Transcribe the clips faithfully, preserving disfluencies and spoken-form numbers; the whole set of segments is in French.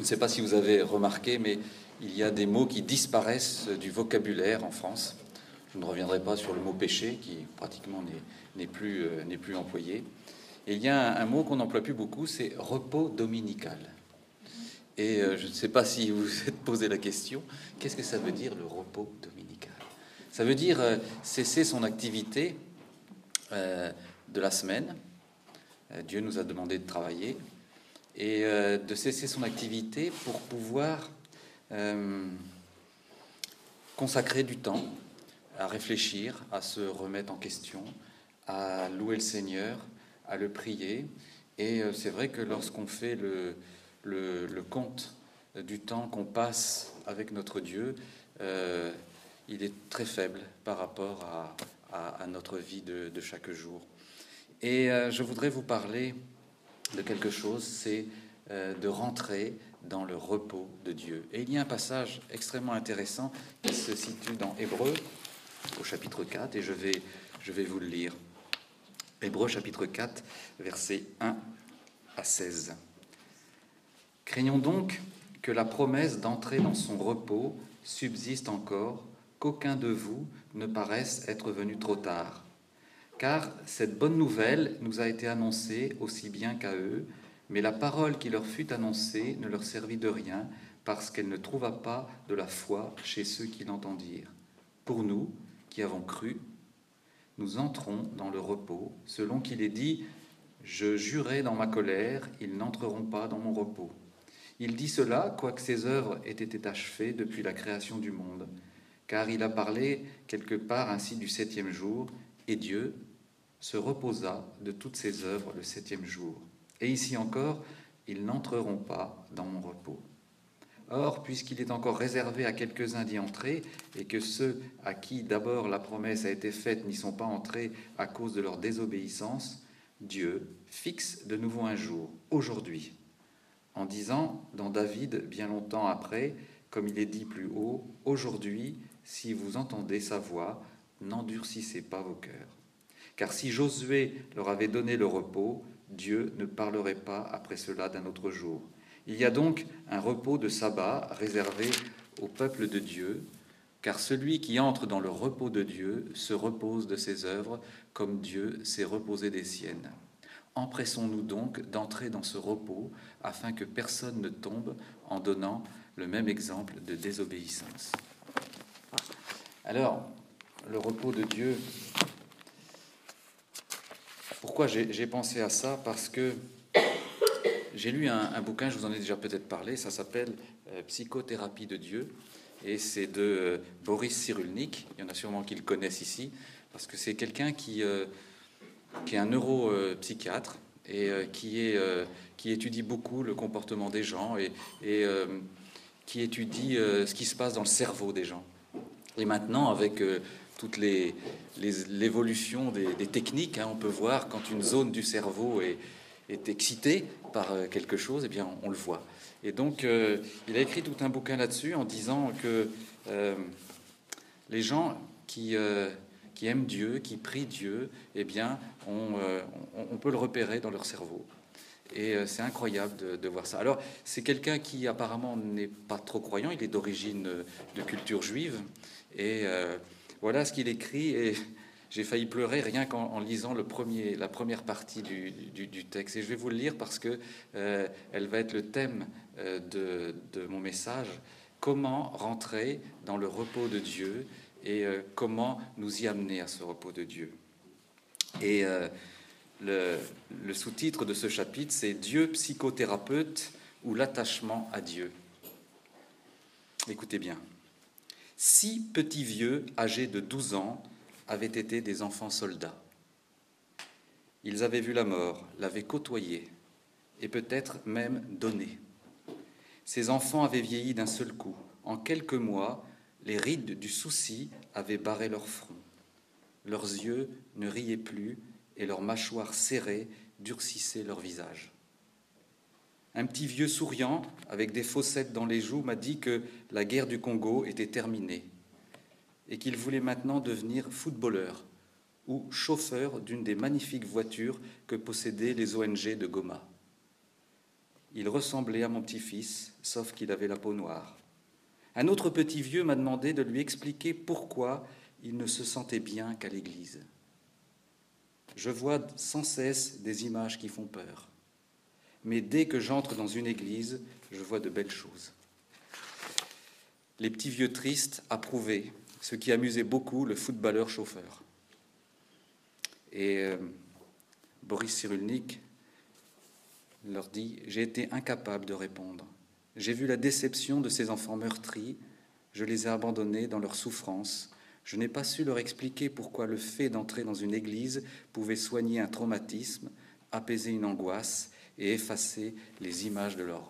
ne sais pas si vous avez remarqué, mais il y a des mots qui disparaissent du vocabulaire en France. Je ne reviendrai pas sur le mot péché, qui pratiquement n'est plus, euh, n'est plus employé. Et il y a un, un mot qu'on n'emploie plus beaucoup, c'est repos dominical. Et euh, je ne sais pas si vous vous êtes posé la question, qu'est-ce que ça veut dire le repos dominical? Ça veut dire euh, cesser son activité euh, de la semaine. Euh, Dieu nous a demandé de travailler et euh, de cesser son activité pour pouvoir euh, consacrer du temps à réfléchir, à se remettre en question, à louer le Seigneur, à le prier. Et euh, c'est vrai que lorsqu'on fait le, le, le compte du temps qu'on passe avec notre Dieu, euh, il est très faible par rapport à, à, à notre vie de, de chaque jour. Et euh, je voudrais vous parler de quelque chose, c'est euh, de rentrer dans le repos de Dieu. Et il y a un passage extrêmement intéressant qui se situe dans Hébreux, au chapitre quatre, et je vais, je vais vous le lire. Hébreux, chapitre quatre, versets un à seize. « Craignons donc que la promesse d'entrer dans son repos subsiste encore, qu'aucun de vous ne paraisse être venu trop tard. Car cette bonne nouvelle nous a été annoncée aussi bien qu'à eux, mais la parole qui leur fut annoncée ne leur servit de rien, parce qu'elle ne trouva pas de la foi chez ceux qui l'entendirent. Pour nous, qui avons cru, nous entrons dans le repos, selon qu'il est dit « Je jurai dans ma colère, ils n'entreront pas dans mon repos. » Il dit cela, quoique ses œuvres aient été achevées depuis la création du monde, car il a parlé quelque part ainsi du septième jour, et Dieu se reposa de toutes ses œuvres le septième jour. Et ici encore, ils n'entreront pas dans mon repos. Or, puisqu'il est encore réservé à quelques-uns d'y entrer, et que ceux à qui d'abord la promesse a été faite n'y sont pas entrés à cause de leur désobéissance, Dieu fixe de nouveau un jour, aujourd'hui, en disant dans David, bien longtemps après, comme il est dit plus haut, « Aujourd'hui, si vous entendez sa voix, n'endurcissez pas vos cœurs. Car si Josué leur avait donné le repos, Dieu ne parlerait pas après cela d'un autre jour. Il y a donc un repos de sabbat réservé au peuple de Dieu, car celui qui entre dans le repos de Dieu se repose de ses œuvres, comme Dieu s'est reposé des siennes. Empressons-nous donc d'entrer dans ce repos, afin que personne ne tombe en donnant le même exemple de désobéissance. » Alors, le repos de Dieu, pourquoi j'ai, j'ai pensé à ça? Parce que j'ai lu un, un bouquin, je vous en ai déjà peut-être parlé, ça s'appelle euh, « Psychothérapie de Dieu », et c'est de euh, Boris Cyrulnik. Il y en a sûrement qui le connaissent ici, parce que c'est quelqu'un qui, euh, qui est un neuropsychiatre et euh, qui, est, euh, qui étudie beaucoup le comportement des gens et, et euh, qui étudie euh, ce qui se passe dans le cerveau des gens. Et maintenant, avec euh, toute les, les, l'évolution des, des techniques, hein, on peut voir quand une zone du cerveau est, est excitée par euh, quelque chose, eh bien, on, on le voit. Et donc, euh, il a écrit tout un bouquin là-dessus en disant que euh, les gens qui, euh, qui aiment Dieu, qui prient Dieu, eh bien, on, euh, on, on peut le repérer dans leur cerveau. Et euh, c'est incroyable de, de voir ça. Alors, c'est quelqu'un qui apparemment n'est pas trop croyant, il est d'origine euh, de culture juive. Et euh, voilà ce qu'il écrit. Et j'ai failli pleurer rien qu'en en lisant le premier, la première partie du, du, du texte. Et je vais vous le lire parce que euh, elle va être le thème euh, de, de mon message. Comment rentrer dans le repos de Dieu et euh, comment nous y amener à ce repos de Dieu. Et euh, le, le sous-titre de ce chapitre, c'est « Dieu psychothérapeute ou l'attachement à Dieu ». Écoutez bien. Six petits vieux âgés de douze ans avaient été des enfants soldats. Ils avaient vu la mort, l'avaient côtoyée et peut-être même donnée. Ces enfants avaient vieilli d'un seul coup. En quelques mois, les rides du souci avaient barré leur front. Leurs yeux ne riaient plus et leurs mâchoires serrées durcissaient leur visage. Un petit vieux souriant, avec des fossettes dans les joues, m'a dit que la guerre du Congo était terminée et qu'il voulait maintenant devenir footballeur ou chauffeur d'une des magnifiques voitures que possédaient les O N G de Goma. il ressemblait à mon petit-fils, sauf qu'il avait la peau noire. Un autre petit vieux m'a demandé de lui expliquer pourquoi il ne se sentait bien qu'à l'église. Je vois sans cesse des images qui font peur. Mais dès que j'entre dans une église, je vois de belles choses. Les petits vieux tristes approuvaient, ce qui amusait beaucoup le footballeur chauffeur. Et euh, Boris Cyrulnik leur dit « J'ai été incapable de répondre. J'ai vu la déception de ces enfants meurtris. Je les ai abandonnés dans leur souffrance. Je n'ai pas su leur expliquer pourquoi le fait d'entrer dans une église pouvait soigner un traumatisme, apaiser une angoisse et effacer les images de l'horreur. »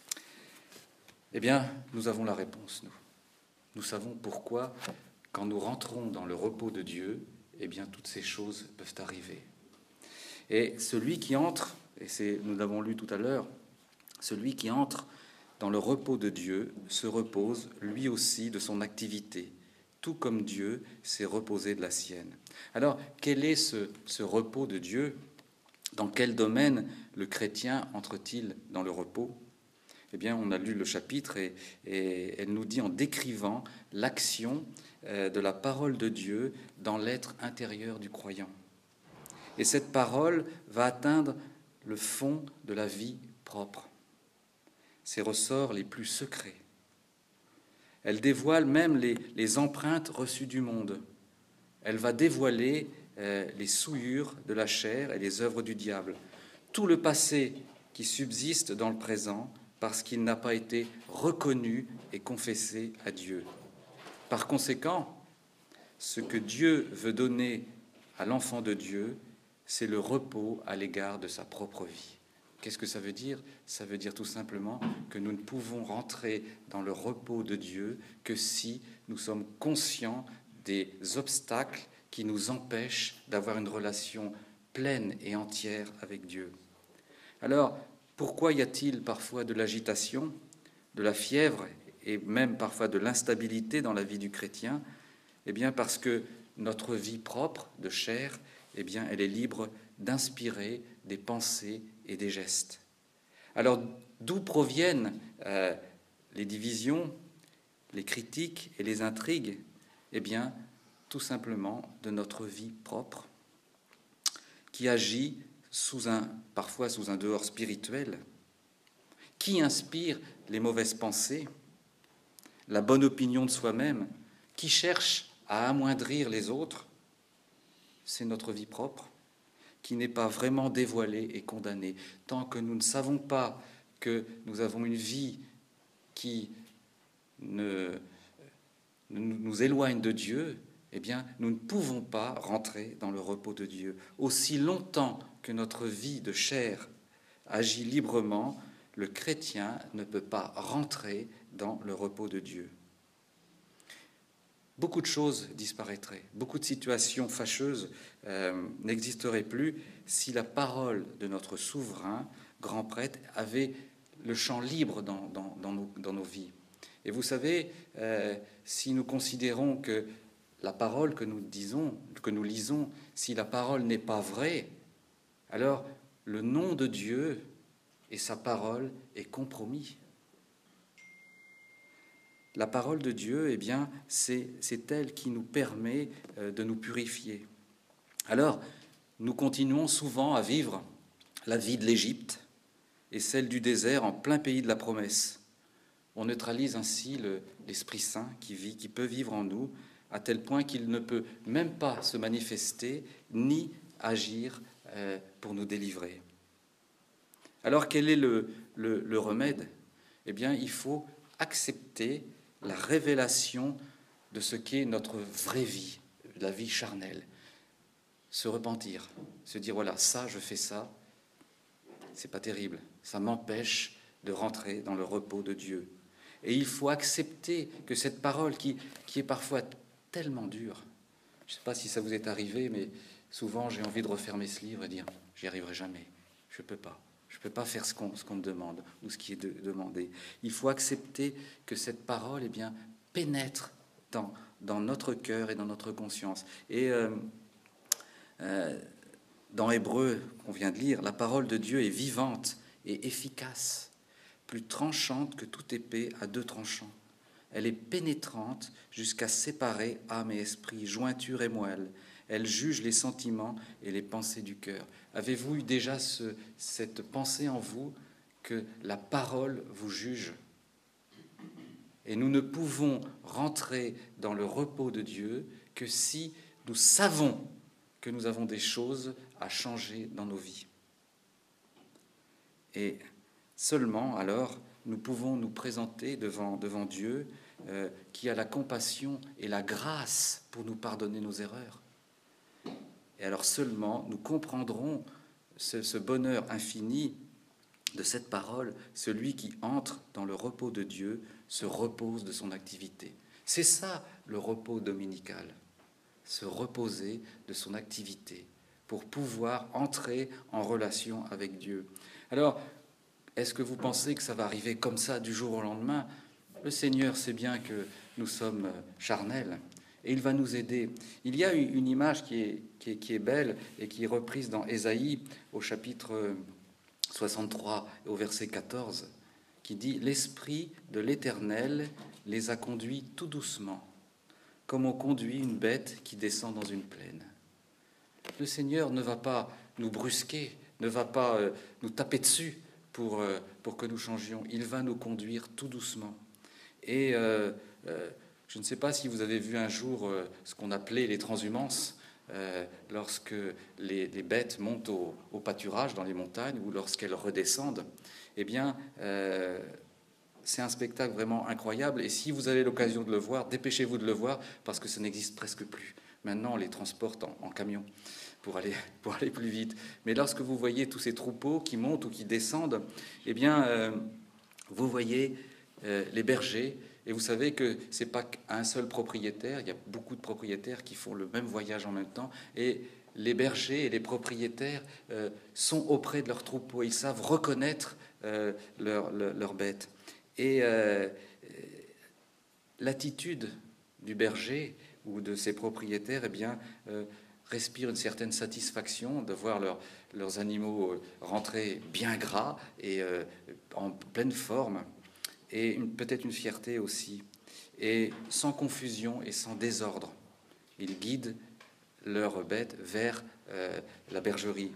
Eh bien, nous avons la réponse, nous. Nous savons pourquoi, quand nous rentrons dans le repos de Dieu, eh bien, toutes ces choses peuvent arriver. Et celui qui entre, et c'est, nous l'avons lu tout à l'heure, celui qui entre dans le repos de Dieu se repose lui aussi de son activité, tout comme Dieu s'est reposé de la sienne. Alors, quel est ce, ce repos de Dieu? Dans quel domaine le chrétien entre-t-il dans le repos? Eh bien, on a lu le chapitre et, et elle nous dit en décrivant l'action euh, de la parole de Dieu dans l'être intérieur du croyant. Et cette parole va atteindre le fond de la vie propre, ses ressorts les plus secrets. Elle dévoile même les, les empreintes reçues du monde. Elle va dévoiler euh, les souillures de la chair et les œuvres du diable. Tout le passé qui subsiste dans le présent parce qu'il n'a pas été reconnu et confessé à Dieu. Par conséquent, ce que Dieu veut donner à l'enfant de Dieu, c'est le repos à l'égard de sa propre vie. Qu'est-ce que ça veut dire? Ça veut dire tout simplement que nous ne pouvons rentrer dans le repos de Dieu que si nous sommes conscients des obstacles qui nous empêchent d'avoir une relation pleine et entière avec Dieu. Alors, pourquoi y a-t-il parfois de l'agitation, de la fièvre et même parfois de l'instabilité dans la vie du chrétien? Eh bien, parce que notre vie propre de chair, eh bien, elle est libre d'inspirer des pensées et des gestes. Alors, d'où proviennent euh, les divisions, les critiques et les intrigues? Eh bien, tout simplement de notre vie propre, qui agit sous un, parfois sous un dehors spirituel, qui inspire les mauvaises pensées, la bonne opinion de soi-même, qui cherche à amoindrir les autres. C'est notre vie propre, qui n'est pas vraiment dévoilée et condamnée. Tant que nous ne savons pas que nous avons une vie qui ne, ne nous éloigne de Dieu, eh bien, nous ne pouvons pas rentrer dans le repos de Dieu. Aussi longtemps que notre vie de chair agit librement, le chrétien ne peut pas rentrer dans le repos de Dieu. Beaucoup de choses disparaîtraient, beaucoup de situations fâcheuses euh, n'existeraient plus si la parole de notre souverain, grand prêtre, avait le champ libre dans, dans, dans, nos, dans nos vies. Et vous savez, euh, si nous considérons que la parole que nous disons, que nous lisons, si la parole n'est pas vraie, alors le nom de Dieu et sa parole est compromis. La parole de Dieu, eh bien, c'est, c'est elle qui nous permet euh, de nous purifier. Alors, nous continuons souvent à vivre la vie de l'Égypte et celle du désert en plein pays de la promesse. On neutralise ainsi le, l'Esprit Saint qui vit, qui peut vivre en nous, à tel point qu'il ne peut même pas se manifester ni agir euh, pour nous délivrer. Alors, quel est le, le, le remède? Eh bien, il faut accepter la révélation de ce qu'est notre vraie vie, la vie charnelle. Se repentir, se dire, voilà, ça, je fais ça, c'est pas terrible, ça m'empêche de rentrer dans le repos de Dieu. Et il faut accepter que cette parole qui, qui est parfois tellement dure, je ne sais pas si ça vous est arrivé, mais souvent j'ai envie de refermer ce livre et dire, j'y arriverai jamais, je ne peux pas. Je ne peux pas faire ce qu'on, ce qu'on me demande ou ce qui est de, demandé. Il faut accepter que cette parole eh bien, pénètre dans, dans notre cœur et dans notre conscience. Et euh, euh, dans Hébreu, qu'on vient de lire, la parole de Dieu est vivante et efficace, plus tranchante que toute épée à deux tranchants. Elle est pénétrante jusqu'à séparer âme et esprit, jointure et moelle. Elle juge les sentiments et les pensées du cœur. Avez-vous eu déjà ce, cette pensée en vous que la parole vous juge? Et nous ne pouvons rentrer dans le repos de Dieu que si nous savons que nous avons des choses à changer dans nos vies. Et seulement alors nous pouvons nous présenter devant, devant Dieu euh, qui a la compassion et la grâce pour nous pardonner nos erreurs. Et alors seulement nous comprendrons ce, ce bonheur infini de cette parole. Celui qui entre dans le repos de Dieu se repose de son activité. C'est ça le repos dominical, se reposer de son activité pour pouvoir entrer en relation avec Dieu. Alors, est-ce que vous pensez que ça va arriver comme ça du jour au lendemain? Le Seigneur sait bien que nous sommes charnels et il va nous aider. Il y a une image qui est, qui est, qui est belle et qui est reprise dans Ésaïe au chapitre soixante-trois au verset quatorze, qui dit « L'Esprit de l'Éternel les a conduits tout doucement, comme on conduit une bête qui descend dans une plaine. » Le Seigneur ne va pas nous brusquer, ne va pas euh, nous taper dessus pour, euh, pour que nous changions. Il va nous conduire tout doucement. Et euh, euh, je ne sais pas si vous avez vu un jour euh, ce qu'on appelait les transhumances, euh, lorsque les, les bêtes montent au, au pâturage dans les montagnes ou lorsqu'elles redescendent. Eh bien, euh, c'est un spectacle vraiment incroyable. Et si vous avez l'occasion de le voir, dépêchez-vous de le voir parce que ça n'existe presque plus. Maintenant, on les transporte en, en camion pour aller, pour aller plus vite. Mais lorsque vous voyez tous ces troupeaux qui montent ou qui descendent, eh bien, euh, vous voyez euh, les bergers. Et vous savez que ce n'est pas qu'un seul propriétaire. Il y a beaucoup de propriétaires qui font le même voyage en même temps. Et les bergers et les propriétaires euh, sont auprès de leurs troupeaux. Ils savent reconnaître euh, leurs leur, leur bêtes. Et euh, l'attitude du berger ou de ses propriétaires, eh bien, euh, respire une certaine satisfaction de voir leur, leurs animaux rentrer bien gras et euh, en pleine forme, et une, peut-être une fierté aussi, et sans confusion et sans désordre. Ils guident leurs bêtes vers euh, la bergerie.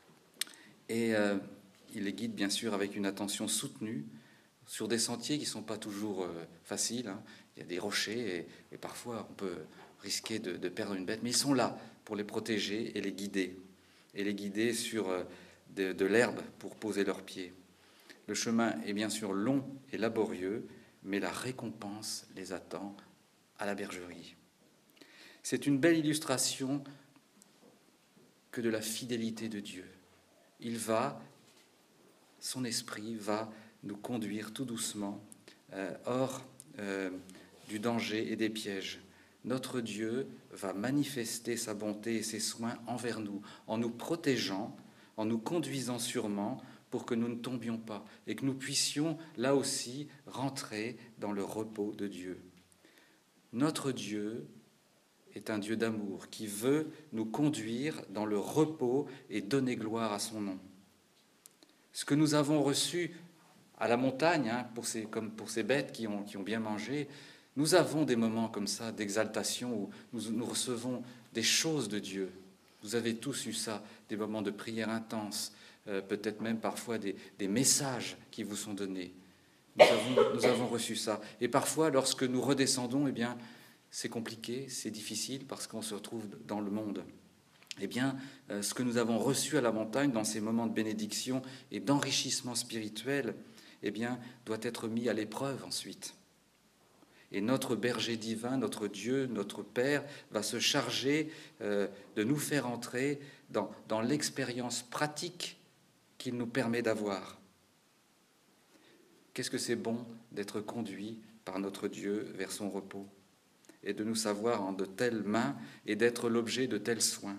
Et euh, ils les guident bien sûr avec une attention soutenue, sur des sentiers qui ne sont pas toujours euh, faciles, hein. Il y a des rochers et, et parfois on peut risquer de, de perdre une bête, mais ils sont là pour les protéger et les guider, et les guider sur euh, de, de l'herbe pour poser leurs pieds. Le chemin est bien sûr long et laborieux, mais la récompense les attend à la bergerie. C'est une belle illustration que de la fidélité de Dieu. Il va, son esprit va nous conduire tout doucement euh, hors euh, du danger et des pièges. Notre Dieu va manifester sa bonté et ses soins envers nous, en nous protégeant, en nous conduisant sûrement pour que nous ne tombions pas et que nous puissions, là aussi, rentrer dans le repos de Dieu. Notre Dieu est un Dieu d'amour qui veut nous conduire dans le repos et donner gloire à son nom. Ce que nous avons reçu à la montagne, hein, pour ces, comme pour ces bêtes qui ont, qui ont bien mangé, nous avons des moments comme ça d'exaltation où nous, nous recevons des choses de Dieu. Vous avez tous eu ça, des moments de prière intense, euh, peut-être même parfois des, des messages qui vous sont donnés. Nous avons, nous avons reçu ça. Et parfois, lorsque nous redescendons, eh bien, c'est compliqué, c'est difficile parce qu'on se retrouve dans le monde. Eh bien, euh, ce que nous avons reçu à la montagne dans ces moments de bénédiction et d'enrichissement spirituel, eh bien, doit être mis à l'épreuve ensuite. Et notre berger divin, notre Dieu, notre Père, va se charger euh, de nous faire entrer dans, dans l'expérience pratique qu'il nous permet d'avoir. Qu'est-ce que c'est bon d'être conduit par notre Dieu vers son repos et de nous savoir en de telles mains et d'être l'objet de tels soins.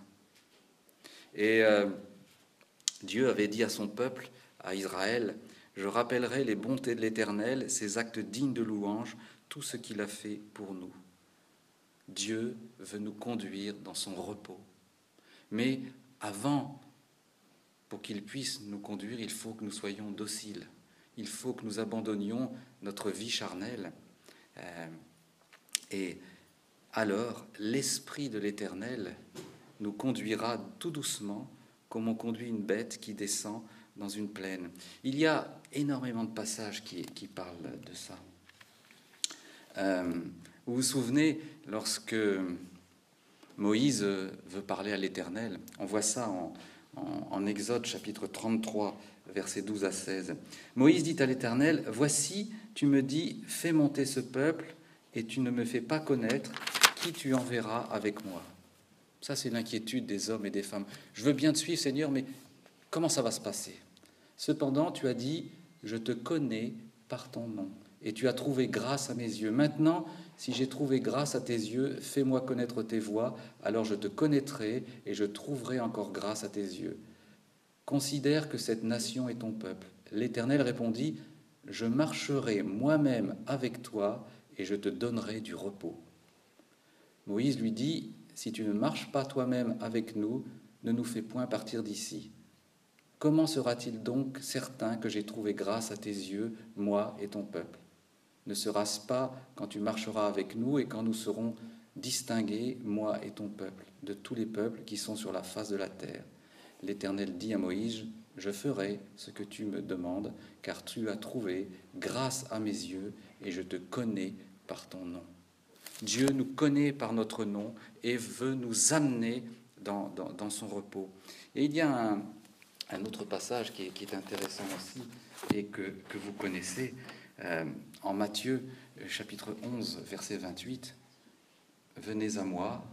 Et euh, Dieu avait dit à son peuple, à Israël, « Je rappellerai les bontés de l'Éternel, ses actes dignes de louange, tout ce qu'il a fait pour nous. » Dieu veut nous conduire dans son repos. Mais avant pour qu'il puisse nous conduire, il faut que nous soyons dociles. Il faut que nous abandonnions notre vie charnelle. Euh, et alors, l'Esprit de l'Éternel nous conduira tout doucement, comme on conduit une bête qui descend dans une plaine. Il y a énormément de passages qui, qui parlent de ça. Euh, vous vous souvenez, lorsque Moïse veut parler à l'Éternel, on voit ça en, en, en Exode chapitre trente-trois, versets douze à seize. Moïse dit à l'Éternel, « Voici, tu me dis, fais monter ce peuple, et tu ne me fais pas connaître qui tu enverras avec moi. » Ça, c'est l'inquiétude des hommes et des femmes. Je veux bien te suivre, Seigneur, mais comment ça va se passer? Cependant, tu as dit, je te connais par ton nom, et tu as trouvé grâce à mes yeux. Maintenant, si j'ai trouvé grâce à tes yeux, fais-moi connaître tes voies, alors je te connaîtrai, et je trouverai encore grâce à tes yeux. Considère que cette nation est ton peuple. L'Éternel répondit, je marcherai moi-même avec toi, et je te donnerai du repos. Moïse lui dit, si tu ne marches pas toi-même avec nous, ne nous fais point partir d'ici. Comment sera-t-il donc certain que j'ai trouvé grâce à tes yeux, moi et ton peuple? Ne sera-ce pas quand tu marcheras avec nous et quand nous serons distingués, moi et ton peuple, de tous les peuples qui sont sur la face de la terre? L'Éternel dit à Moïse, je ferai ce que tu me demandes, car tu as trouvé grâce à mes yeux et je te connais par ton nom. Dieu nous connaît par notre nom et veut nous amener dans, dans, dans son repos. Et il y a un, un autre passage qui est, qui est intéressant aussi et que, que vous connaissez, euh, en Matthieu, chapitre onze, verset vingt-huit. « Venez à moi,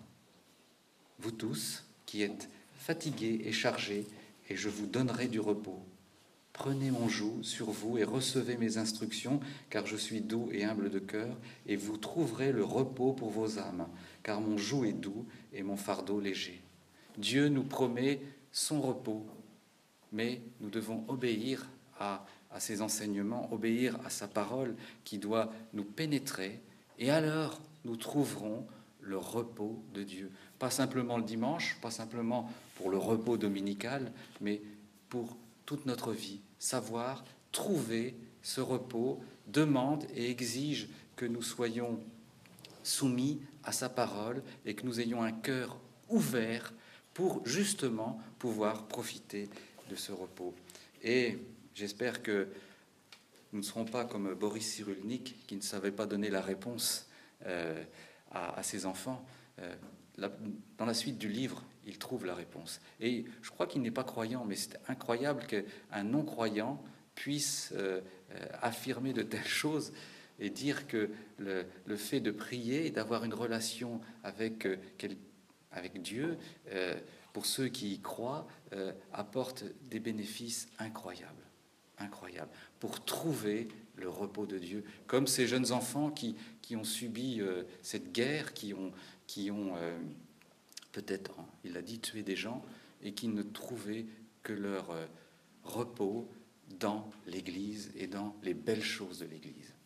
vous tous qui êtes fatigués et chargés, et je vous donnerai du repos. Prenez mon joug sur vous et recevez mes instructions, car je suis doux et humble de cœur, et vous trouverez le repos pour vos âmes, car mon joug est doux et mon fardeau léger. » Dieu nous promet son repos, mais nous devons obéir à, à ses enseignements, obéir à sa parole qui doit nous pénétrer, et alors nous trouverons le repos de Dieu. Pas simplement le dimanche, pas simplement pour le repos dominical, mais pour toute notre vie. Savoir trouver ce repos demande et exige que nous soyons soumis à sa parole et que nous ayons un cœur ouvert pour justement pouvoir profiter de ce repos. Et j'espère que nous ne serons pas comme Boris Cyrulnik qui ne savait pas donner la réponse euh, à, à ses enfants. Euh, la, dans la suite du livre, il trouve la réponse. Et je crois qu'il n'est pas croyant, mais c'est incroyable qu'un non-croyant puisse euh, euh, affirmer de telles choses et dire que le, le fait de prier et d'avoir une relation avec, euh, quel, avec Dieu, euh, pour ceux qui y croient, euh, apporte des bénéfices incroyables, incroyables, pour trouver le repos de Dieu. Comme ces jeunes enfants qui, qui ont subi euh, cette guerre, qui ont... Qui ont euh, peut-être, il a dit, tuer des gens, et qui ne trouvaient que leur euh, repos dans l'Église et dans les belles choses de l'Église.